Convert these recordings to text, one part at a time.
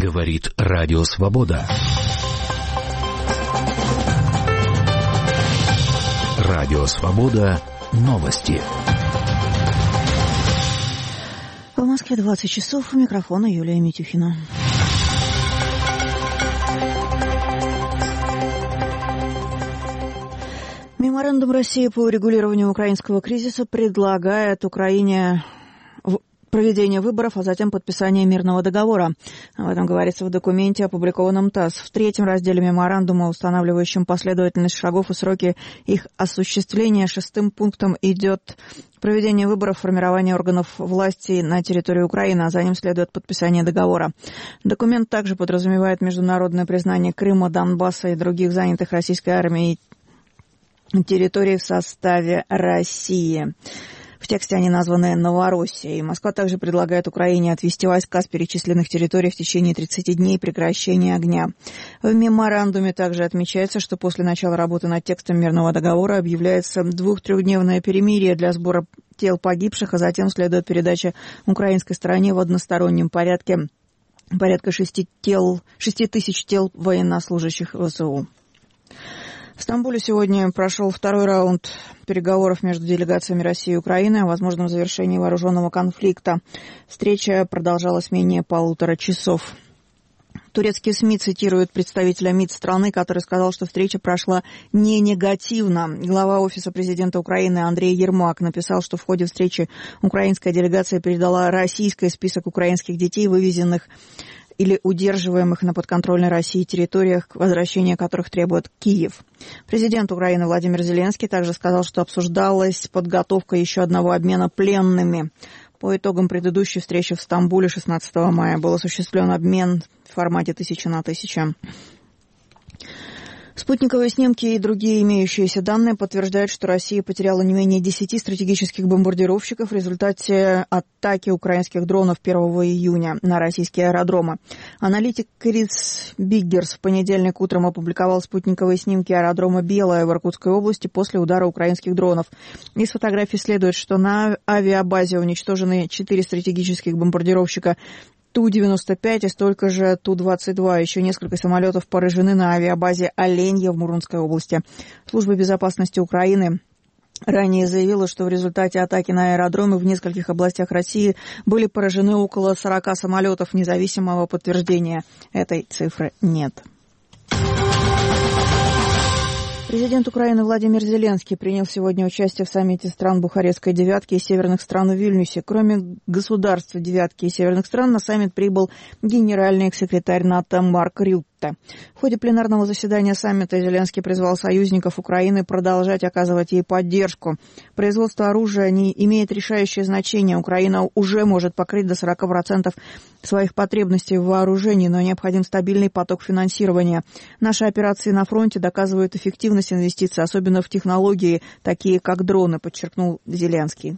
Говорит Радио Свобода. Радио Свобода. Новости. В Москве 20 часов. У микрофона Юлия Митюхина. Меморандум России по урегулированию украинского кризиса предлагает Украине проведение выборов, а затем подписание мирного договора. Об этом говорится в документе, опубликованном ТАСС. В третьем разделе меморандума, устанавливающем последовательность шагов и сроки их осуществления, 6-м пунктом идет проведение выборов, формирование органов власти на территории Украины, а за ним следует подписание договора. Документ также подразумевает международное признание Крыма, Донбасса и других занятых российской армией территорий в составе России. В тексте они названы Новороссией. Москва также предлагает Украине отвести войска с перечисленных территорий в течение 30 дней прекращения огня. В меморандуме также отмечается, что после начала работы над текстом мирного договора объявляется 2-3-дневное перемирие для сбора тел погибших, а затем следует передача украинской стороне в одностороннем порядке порядка 6 тысяч тел военнослужащих ВСУ. В Стамбуле сегодня прошел второй раунд переговоров между делегациями России и Украины о возможном завершении вооруженного конфликта. Встреча продолжалась менее 1,5 часов. Турецкие СМИ цитируют представителя МИД страны, который сказал, что встреча прошла не негативно. Глава Офиса президента Украины Андрей Ермак написал, что в ходе встречи украинская делегация передала российский список украинских детей, вывезенных или удерживаемых на подконтрольной России территориях, возвращение которых требует Киев. Президент Украины Владимир Зеленский также сказал, что обсуждалась подготовка еще одного обмена пленными. По итогам предыдущей встречи в Стамбуле 16 мая был осуществлен обмен в формате 1000 на 1000. Спутниковые снимки и другие имеющиеся данные подтверждают, что Россия потеряла не менее 10 стратегических бомбардировщиков в результате атаки украинских дронов 1 июня на российские аэродромы. Аналитик Крис Биггерс в понедельник утром опубликовал спутниковые снимки аэродрома Белая в Иркутской области после удара украинских дронов. Из фотографий следует, что на авиабазе уничтожены 4 стратегических бомбардировщика Ту-95 и столько же Ту-22. Еще несколько самолетов поражены на авиабазе Оленье в Мурманской области. Служба безопасности Украины ранее заявила, что в результате атаки на аэродромы в нескольких областях России были поражены около 40 самолетов. Независимого подтверждения этой цифры нет. Президент Украины Владимир Зеленский принял сегодня участие в саммите стран Бухарестской девятки и северных стран в Вильнюсе. Кроме государств девятки и северных стран, на саммит прибыл генеральный секретарь НАТО Марк Рютте. В ходе пленарного заседания саммита Зеленский призвал союзников Украины продолжать оказывать ей поддержку. Производство оружия не имеет решающее значение. Украина уже может покрыть до 40% своих потребностей в вооружении, но необходим стабильный поток финансирования. Наши операции на фронте доказывают эффективность инвестиций, особенно в технологии, такие как дроны, подчеркнул Зеленский.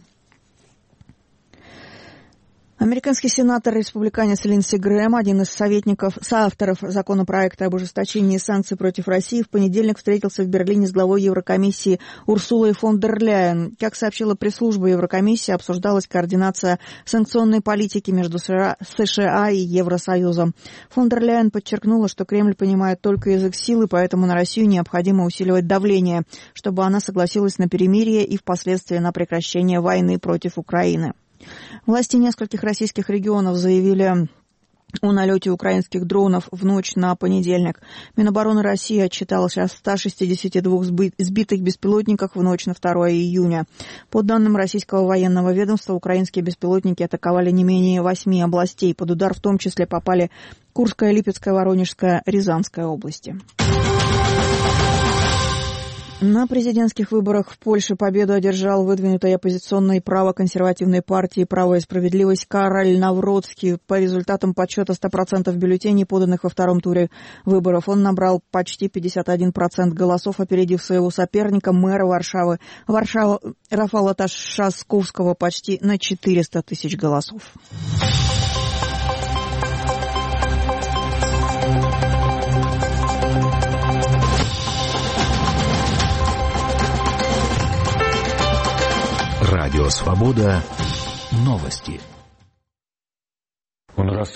Американский сенатор-республиканец Линдси Грэм, один из соавторов законопроекта об ужесточении санкций против России, в понедельник встретился в Берлине с главой Еврокомиссии Урсулой фон дер Ляйен. Как сообщила пресс-служба Еврокомиссии, обсуждалась координация санкционной политики между США и Евросоюзом. Фон дер Ляйен подчеркнула, что Кремль понимает только язык силы, поэтому на Россию необходимо усиливать давление, чтобы она согласилась на перемирие и впоследствии на прекращение войны против Украины. Власти нескольких российских регионов заявили о налете украинских дронов в ночь на понедельник. Минобороны России отчиталась о 162 сбитых беспилотниках в ночь на 2 июня. По данным российского военного ведомства, украинские беспилотники атаковали не менее 8 областей. Под удар в том числе попали Курская, Липецкая, Воронежская, Рязанская области. На президентских выборах в Польше победу одержал выдвинутой оппозиционной правоконсервативной партии «Право и справедливость» Кароль Навроцкий. По результатам подсчета 100% бюллетеней, поданных во втором туре выборов, он набрал почти 51% голосов, опередив своего соперника, мэра Варшавы Рафала Трzaskowskiego почти на 400 тысяч голосов. Радио Свобода. Новости.